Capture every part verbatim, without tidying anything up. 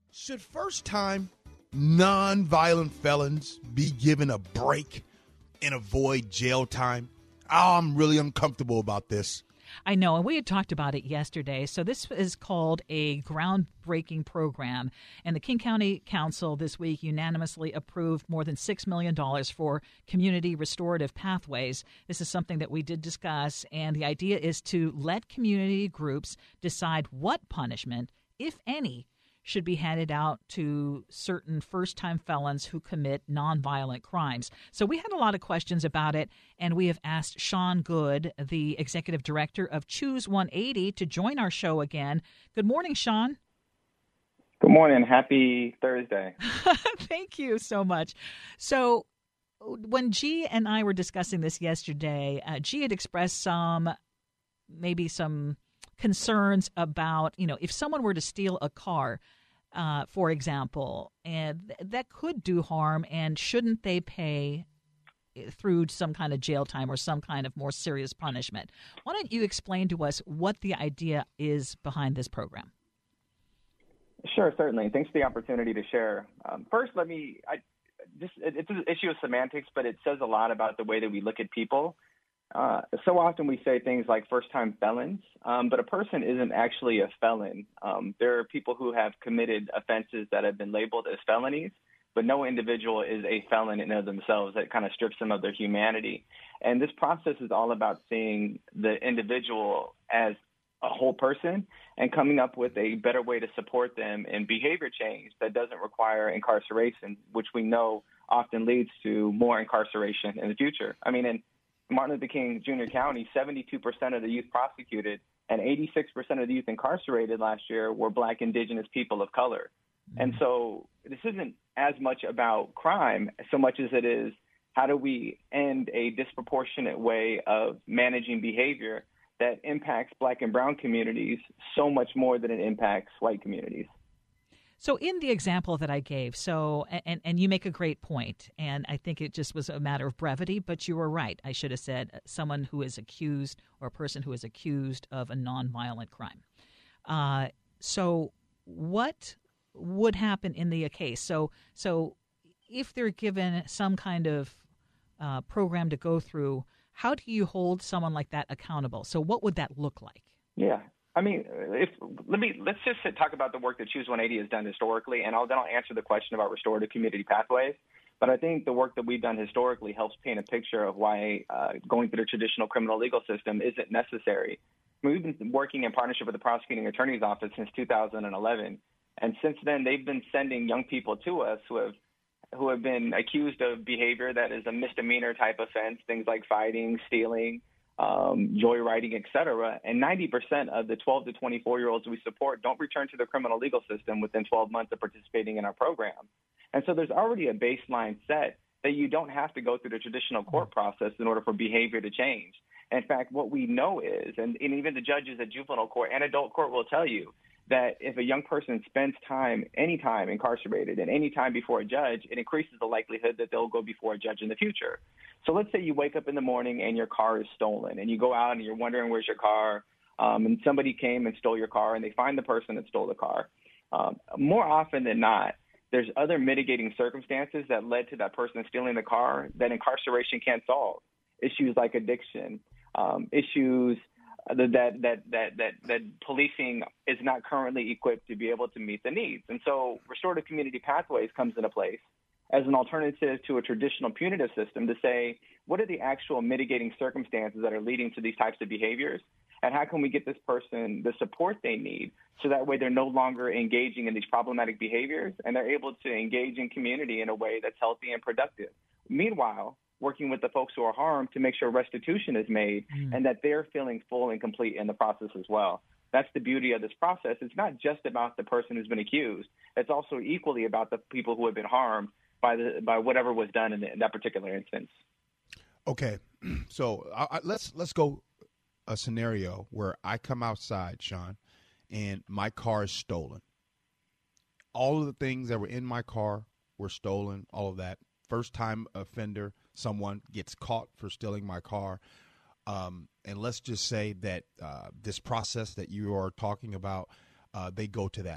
Should first-time non-violent felons be given a break and avoid jail time? Oh, I'm really uncomfortable about this. I know, and we had talked about it yesterday. So this is called a groundbreaking program, and the King County Council this week unanimously approved more than six million dollars for community restorative pathways. This is something that we did discuss, and the idea is to let community groups decide what punishment, if any, should be handed out to certain first-time felons who commit nonviolent crimes. So we had a lot of questions about it, and we have asked Sean Good, the executive director of Choose one eighty, to join our show again. Good morning, Sean. Good morning. Happy Thursday. Thank you so much. So when G and I were discussing this yesterday, uh, G had expressed some, maybe some concerns about, you know, if someone were to steal a car, Uh, for example, and th- that could do harm, and shouldn't they pay through some kind of jail time or some kind of more serious punishment? Why don't you explain to us what the idea is behind this program? Sure, certainly. Thanks for the opportunity to share. Um, first, let me, I, this, it, it's an issue of semantics, but it says a lot about the way that we look at people. Uh, so often we say things like first-time felons, um, but a person isn't actually a felon. Um, there are people who have committed offenses that have been labeled as felonies, but no individual is a felon in and of themselves. That kind of strips them of their humanity. And this process is all about seeing the individual as a whole person and coming up with a better way to support them in behavior change that doesn't require incarceration, which we know often leads to more incarceration in the future. I mean, in Martin Luther King Junior County, seventy-two percent of the youth prosecuted and eighty-six percent of the youth incarcerated last year were Black, Indigenous people of color. Mm-hmm. And so this isn't as much about crime so much as it is how do we end a disproportionate way of managing behavior that impacts Black and brown communities so much more than it impacts white communities. So in the example that I gave, so and, and you make a great point, and I think it just was a matter of brevity, but you were right. I should have said someone who is accused or a person who is accused of a nonviolent crime. Uh, so what would happen in the case? So so if they're given some kind of uh, program to go through, how do you hold someone like that accountable? So what would that look like? Yeah. I mean, if let me let's just talk about the work that Choose one eighty has done historically, and I'll, then I'll answer the question about restorative community pathways. But I think the work that we've done historically helps paint a picture of why uh, going through the traditional criminal legal system isn't necessary. I mean, we've been working in partnership with the prosecuting attorney's office since two thousand eleven, and since then they've been sending young people to us who have who have been accused of behavior that is a misdemeanor type offense, things like fighting, stealing, Um, joyriding, et cetera, and ninety percent of the twelve to twenty-four-year-olds we support don't return to the criminal legal system within twelve months of participating in our program. And so there's already a baseline set that you don't have to go through the traditional court process in order for behavior to change. In fact, what we know is, and, and even the judges at juvenile court and adult court will tell you, that if a young person spends time, any time incarcerated and any time before a judge, it increases the likelihood that they'll go before a judge in the future. So let's say you wake up in the morning and your car is stolen and you go out and you're wondering where's your car, um, and somebody came and stole your car and they find the person that stole the car. Um, more often than not, there's other mitigating circumstances that led to that person stealing the car that incarceration can't solve. Issues like addiction, um, issues that, that, that, that, that policing is not currently equipped to be able to meet the needs. And so restorative community pathways comes into place as an alternative to a traditional punitive system to say, what are the actual mitigating circumstances that are leading to these types of behaviors? And how can we get this person the support they need so that way they're no longer engaging in these problematic behaviors and they're able to engage in community in a way that's healthy and productive. Meanwhile, working with the folks who are harmed to make sure restitution is made mm. and that they're feeling full and complete in the process as well. That's the beauty of this process. It's not just about the person who's been accused. It's also equally about the people who have been harmed by the by whatever was done in, the, in that particular instance. Okay, so I, I, let's let's go a scenario where I come outside, Sean, and my car is stolen. All of the things that were in my car were stolen, all of that. First time offender, someone gets caught for stealing my car. Um, and let's just say that uh, this process that you are talking about, uh, they go to that.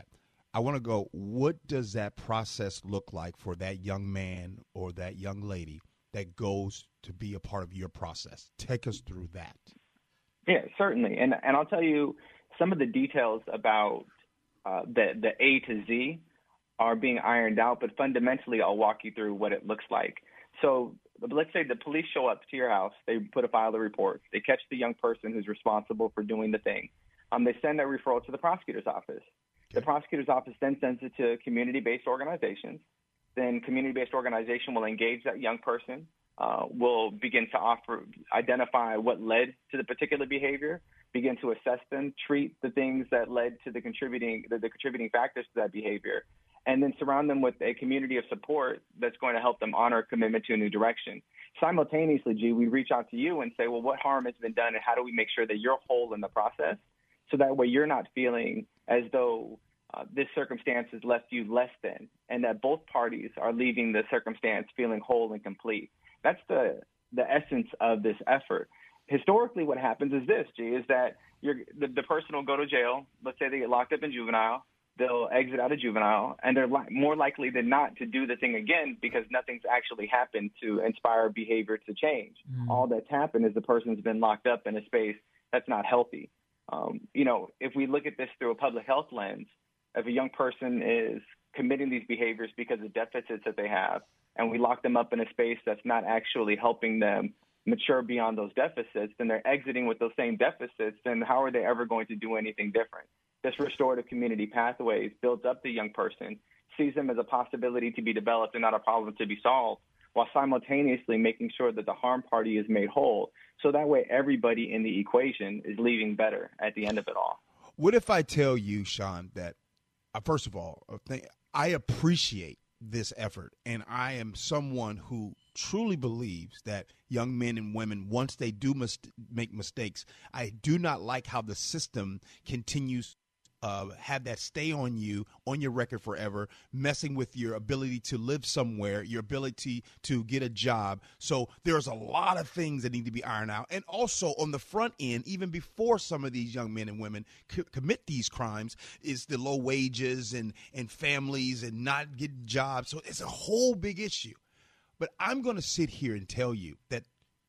I want to go, what does that process look like for that young man or that young lady that goes to be a part of your process? Take us through that. Yeah, certainly. And and I'll tell you some of the details about uh, the, the A to Z are being ironed out, but fundamentally I'll walk you through what it looks like. So let's say the police show up to your house, they put a file of report, they catch the young person who's responsible for doing the thing. Um, they send that referral to the prosecutor's office. Okay. The prosecutor's office then sends it to community-based organizations. Then community-based organization will engage that young person, uh, will begin to offer, identify what led to the particular behavior, begin to assess them, treat the things that led to the contributing, the, the contributing factors to that behavior, and then surround them with a community of support that's going to help them honor a commitment to a new direction. Simultaneously, G, we reach out to you and say, well, what harm has been done and how do we make sure that you're whole in the process? So that way you're not feeling as though uh, this circumstance has left you less than, and that both parties are leaving the circumstance feeling whole and complete. That's the the essence of this effort. Historically, what happens is this, G, is that you're, the, the person will go to jail. Let's say they get locked up in juvenile. They'll exit out of juvenile, and they're li- more likely than not to do the thing again because nothing's actually happened to inspire behavior to change. Mm. All that's happened is the person's been locked up in a space that's not healthy. Um, you know, if we look at this through a public health lens, if a young person is committing these behaviors because of deficits that they have, and we lock them up in a space that's not actually helping them mature beyond those deficits, then they're exiting with those same deficits, then how are they ever going to do anything different? This restorative community pathways builds up the young person, sees them as a possibility to be developed and not a problem to be solved, while simultaneously making sure that the harm party is made whole. So that way everybody in the equation is leaving better at the end of it all. What if I tell you, Sean, that uh, first of all, I appreciate this effort, and I am someone who truly believes that young men and women, once they do mis- make mistakes, I do not like how the system continues Uh, have that stay on you, on your record forever, messing with your ability to live somewhere, your ability to get a job. So there's a lot of things that need to be ironed out. And also on the front end, even before some of these young men and women c- commit these crimes, is the low wages and, and families and not getting jobs. So it's a whole big issue. But I'm going to sit here and tell you that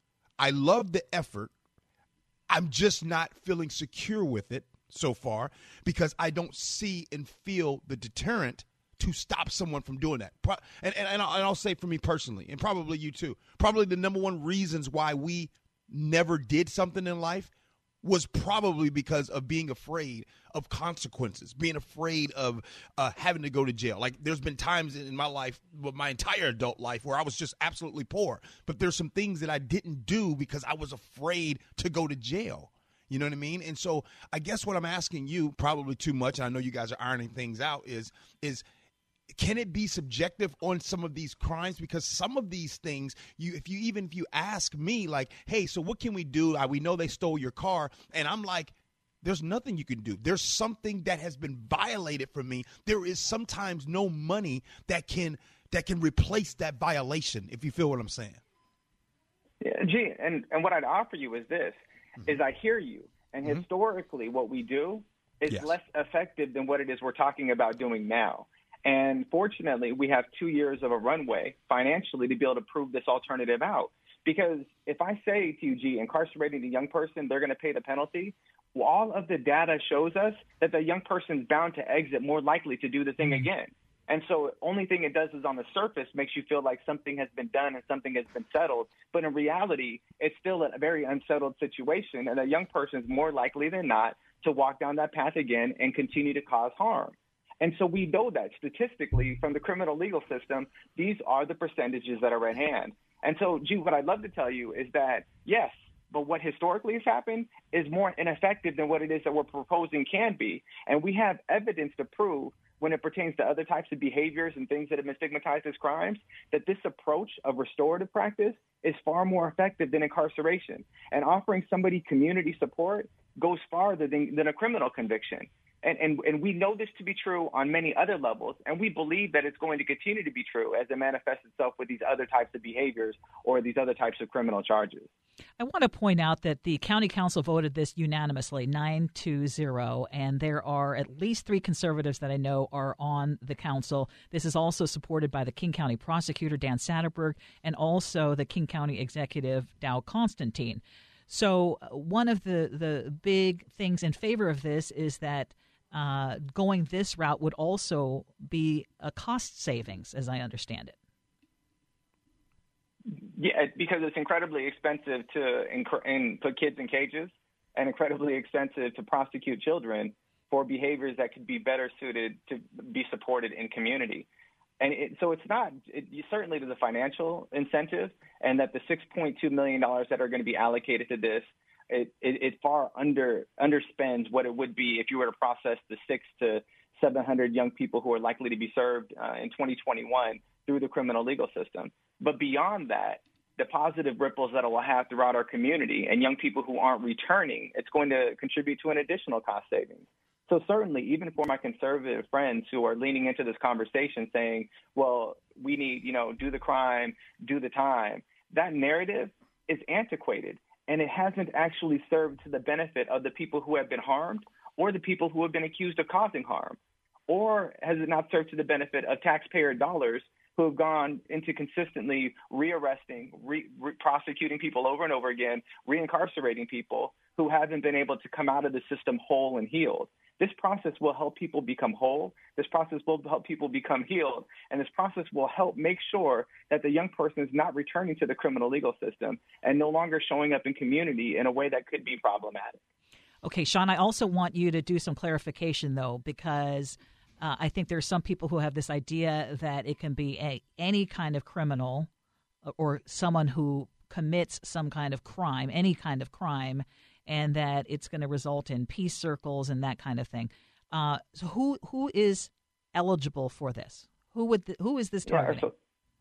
I love the effort. I'm just not feeling secure with it so far, because I don't see and feel the deterrent to stop someone from doing that. And, and, and, I'll, and I'll say for me personally, and probably you too, probably the number one reasons why we never did something in life was probably because of being afraid of consequences, being afraid of uh, having to go to jail. Like there's been times in my life, well, my entire adult life, where I was just absolutely poor. But there's some things that I didn't do because I was afraid to go to jail. You know what I mean? And so I guess what I'm asking you, probably too much, and I know you guys are ironing things out, is is can it be subjective on some of these crimes? Because some of these things, you if you even if you ask me, like, hey, so what can we do? I, we know they stole your car. And I'm like, there's nothing you can do. There's something that has been violated from me. There is sometimes no money that can that can replace that violation, if you feel what I'm saying. Yeah, gee, and, and what I'd offer you is this. Mm-hmm. Is I hear you. And mm-hmm. historically, what we do is yes. less effective than what it is we're talking about doing now. And fortunately, we have two years of a runway financially to be able to prove this alternative out. Because if I say to you, G, incarcerating a young person, they're going to pay the penalty, well, all of the data shows us that the young person's bound to exit more likely to do the thing mm-hmm. again. And so the only thing it does is on the surface makes you feel like something has been done and something has been settled. But in reality, it's still a very unsettled situation. And a young person is more likely than not to walk down that path again and continue to cause harm. And so we know that statistically from the criminal legal system, these are the percentages that are at hand. And so, gee, what I'd love to tell you is that, yes, but what historically has happened is more ineffective than what it is that we're proposing can be. And we have evidence to prove when it pertains to other types of behaviors and things that have been stigmatized as crimes, that this approach of restorative practice is far more effective than incarceration. And offering somebody community support goes farther than, than a criminal conviction. And, and, and we know this to be true on many other levels, and we believe that it's going to continue to be true as it manifests itself with these other types of behaviors or these other types of criminal charges. I want to point out that the county council voted this unanimously, nine to zero, and there are at least three conservatives that I know are on the council. This is also supported by the King County prosecutor, Dan Satterberg, and also the King County executive, Dow Constantine. So uh, one of the, the big things in favor of this is that Uh, going this route would also be a cost savings, as I understand it. Yeah, because it's incredibly expensive to inc- in, put kids in cages and incredibly expensive to prosecute children for behaviors that could be better suited to be supported in community. And it, so it's not it, – certainly there's a financial incentive, and that the six point two million dollars that are going to be allocated to this – It, it, it far under underspends what it would be if you were to process the six to seven hundred young people who are likely to be served uh, in twenty twenty-one through the criminal legal system. But beyond that, the positive ripples that it will have throughout our community and young people who aren't returning, it's going to contribute to an additional cost savings. So certainly, even for my conservative friends who are leaning into this conversation saying, well, we need, you know, do the crime, do the time, that narrative is antiquated. And it hasn't actually served to the benefit of the people who have been harmed or the people who have been accused of causing harm. Or has it not served to the benefit of taxpayer dollars who have gone into consistently rearresting, re- re- prosecuting people over and over again, reincarcerating people who haven't been able to come out of the system whole and healed? This process will help people become whole. This process will help people become healed. And this process will help make sure that the young person is not returning to the criminal legal system and no longer showing up in community in a way that could be problematic. Okay, Sean, I also want you to do some clarification, though, because uh, I think there are some people who have this idea that it can be a, any kind of criminal or someone who commits some kind of crime, any kind of crime, and that it's going to result in peace circles and that kind of thing. Uh, so who who is eligible for this? Who would th- who is this targeting? Yeah,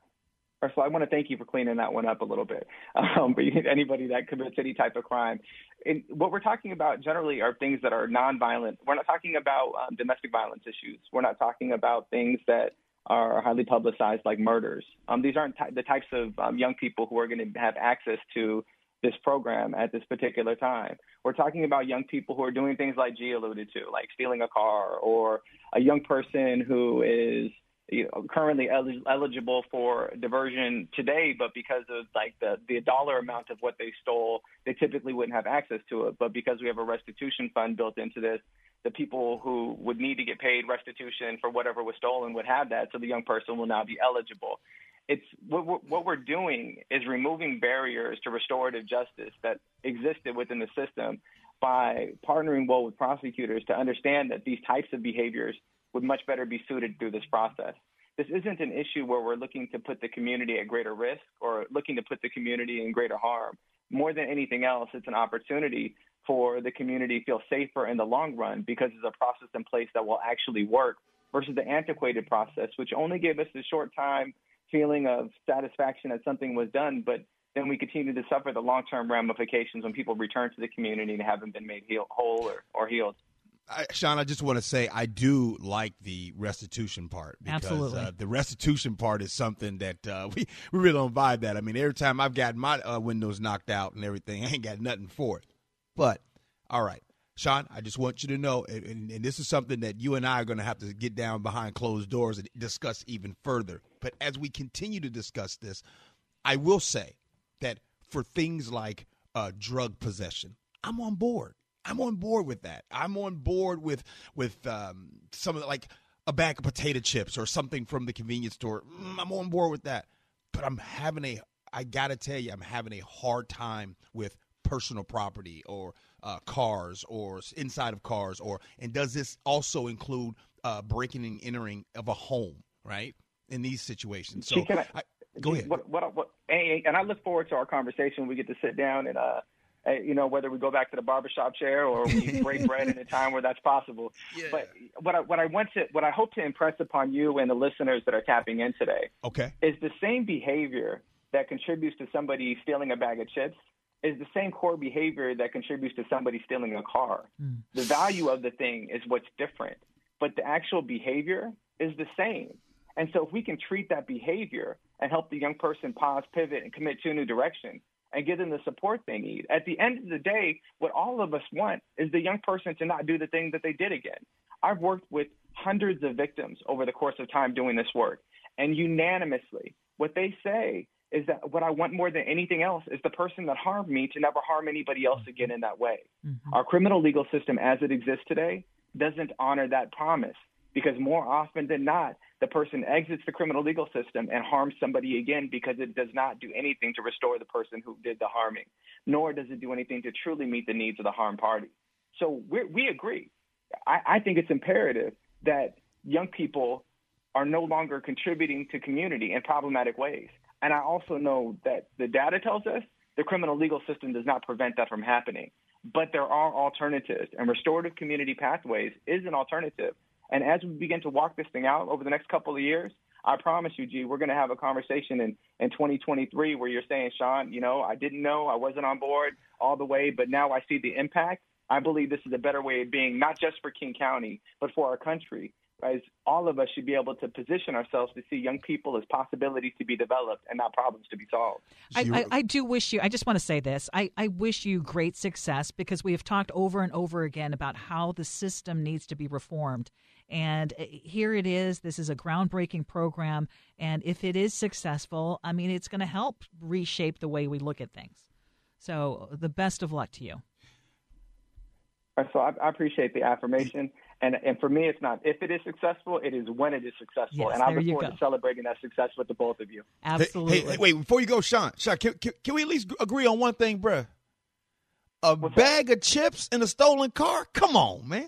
so, so I want to thank you for cleaning that one up a little bit. Um, but anybody that commits any type of crime, and what we're talking about generally are things that are nonviolent. We're not talking about um, domestic violence issues. We're not talking about things that are highly publicized like murders. Um, these aren't t- the types of um, young people who are going to have access to this program at this particular time. We're talking about young people who are doing things like G alluded to, like stealing a car, or a young person who is, you know, currently el- eligible for diversion today, but because of like the, the dollar amount of what they stole, they typically wouldn't have access to it. But because we have a restitution fund built into this, the people who would need to get paid restitution for whatever was stolen would have that. So the young person will now be eligible. It's what we're, what we're doing is removing barriers to restorative justice that existed within the system by partnering well with prosecutors to understand that these types of behaviors would much better be suited through this process. This isn't an issue where we're looking to put the community at greater risk or looking to put the community in greater harm. More than anything else, it's an opportunity for the community to feel safer in the long run because there's a process in place that will actually work versus the antiquated process, which only gave us a short time feeling of satisfaction that something was done, but then we continue to suffer the long-term ramifications when people return to the community and haven't been made heal, whole or, or healed. I, Sean, I just want to say I do like the restitution part. Because, Absolutely. Uh, the restitution part is something that uh, we, we really don't vibe that. I mean, every time I've gotten my uh, windows knocked out and everything, I ain't got nothing for it. But, all right, Sean, I just want you to know, and, and this is something that you and I are going to have to get down behind closed doors and discuss even further. But as we continue to discuss this, I will say that for things like uh, drug possession, I'm on board. I'm on board with that. I'm on board with with um, some of the, like a bag of potato chips or something from the convenience store. Mm, I'm on board with that. But I'm having a, I got to tell you, I'm having a hard time with personal property or uh, cars or inside of cars. Or and does this also include uh, breaking and entering of a home, right, in these situations? So Can I, I, go ahead. What, what, what, and I look forward to our conversation. We get to sit down and, uh, you know, whether we go back to the barbershop chair or we break bread in a time where that's possible. Yeah. But what I, what I want to, what I hope to impress upon you and the listeners that are tapping in today, okay, is the same behavior that contributes to somebody stealing a bag of chips is the same core behavior that contributes to somebody stealing a car. Mm. The value of the thing is what's different, but the actual behavior is the same. And so if we can treat that behavior and help the young person pause, pivot, and commit to a new direction and give them the support they need, at the end of the day, what all of us want is the young person to not do the thing that they did again. I've worked with hundreds of victims over the course of time doing this work, and unanimously, what they say is that what I want more than anything else is the person that harmed me to never harm anybody else again in that way. Mm-hmm. Our criminal legal system as it exists today doesn't honor that promise, because more often than not, the person exits the criminal legal system and harms somebody again because it does not do anything to restore the person who did the harming, nor does it do anything to truly meet the needs of the harmed party. So we're, we agree. I, I think it's imperative that young people are no longer contributing to community in problematic ways. And I also know that the data tells us the criminal legal system does not prevent that from happening. But there are alternatives, and restorative community pathways is an alternative. And as we begin to walk this thing out over the next couple of years, I promise you, G, we're going to have a conversation in, in twenty twenty-three where you're saying, Sean, you know, I didn't know, I wasn't on board all the way, but now I see the impact. I believe this is a better way of being, not just for King County, but for our country. As all of us should be able to position ourselves to see young people as possibilities to be developed and not problems to be solved. I, I, I do wish you, I just want to say this, I, I wish you great success, because we have talked over and over again about how the system needs to be reformed. And here it is. This is a groundbreaking program. And if it is successful, I mean, it's going to help reshape the way we look at things. So the best of luck to you. So I, I appreciate the affirmation. And and for me, it's not if it is successful, it is when it is successful. Yes, and I look you forward go. to celebrating that success with the both of you. Absolutely. Hey, hey, wait, before you go, Sean, Sean can, can, can we at least agree on one thing, bruh? A What's bag that? of chips in a stolen car? Come on, man.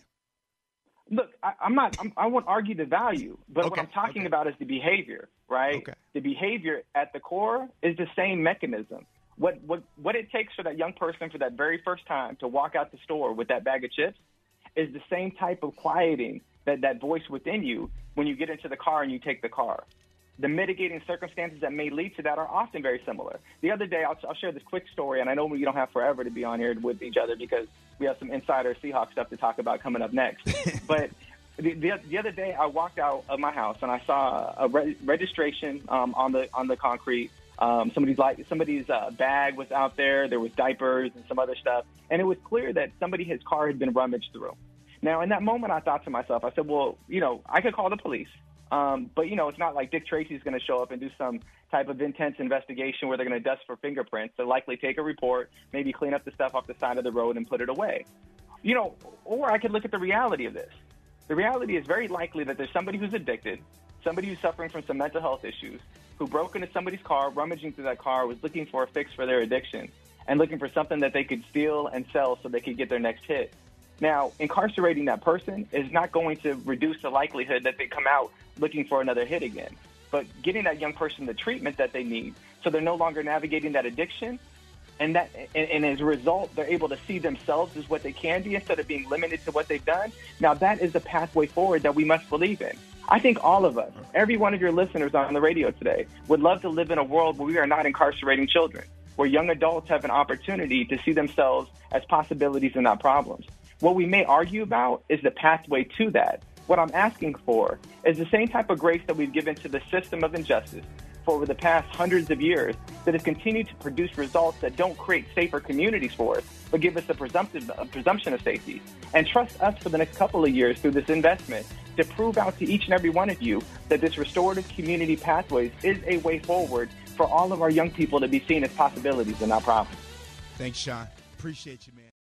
Look, I, I'm not, I'm, I won't argue the value, but Okay, what I'm talking okay. about is the behavior, right? Okay. The behavior at the core is the same mechanism. What, what, what it takes for that young person for that very first time to walk out the store with that bag of chips is the same type of quieting that, that voice within you when you get into the car and you take the car. The mitigating circumstances that may lead to that are often very similar. The other day, I'll, I'll share this quick story, and I know we don't have forever to be on here with each other because we have some insider Seahawks stuff to talk about coming up next. But the, the the other day, I walked out of my house and I saw a re- registration um, on the on the concrete. Um, somebody's like somebody's uh, bag was out there. There was diapers and some other stuff, and it was clear that somebody his car had been rummaged through. Now, in that moment, I thought to myself, I said, well, you know, I could call the police. Um, but, you know, it's not like Dick Tracy's going to show up and do some type of intense investigation where they're going to dust for fingerprints. They'll likely take a report, maybe clean up the stuff off the side of the road and put it away. You know, or I could look at the reality of this. The reality is very likely that there's somebody who's addicted, somebody who's suffering from some mental health issues, who broke into somebody's car, rummaging through that car, was looking for a fix for their addiction and looking for something that they could steal and sell so they could get their next hit. Now, incarcerating that person is not going to reduce the likelihood that they come out looking for another hit again. But getting that young person the treatment that they need so they're no longer navigating that addiction, and that, and, and as a result, they're able to see themselves as what they can be instead of being limited to what they've done. Now, that is the pathway forward that we must believe in. I think all of us, every one of your listeners on the radio today, would love to live in a world where we are not incarcerating children, where young adults have an opportunity to see themselves as possibilities and not problems. What we may argue about is the pathway to that. What I'm asking for is the same type of grace that we've given to the system of injustice for over the past hundreds of years that has continued to produce results that don't create safer communities for us, but give us a presumptive a presumption of safety. And trust us for the next couple of years through this investment to prove out to each and every one of you that this restorative community pathways is a way forward for all of our young people to be seen as possibilities and not problems. Thanks, Sean. Appreciate you, man.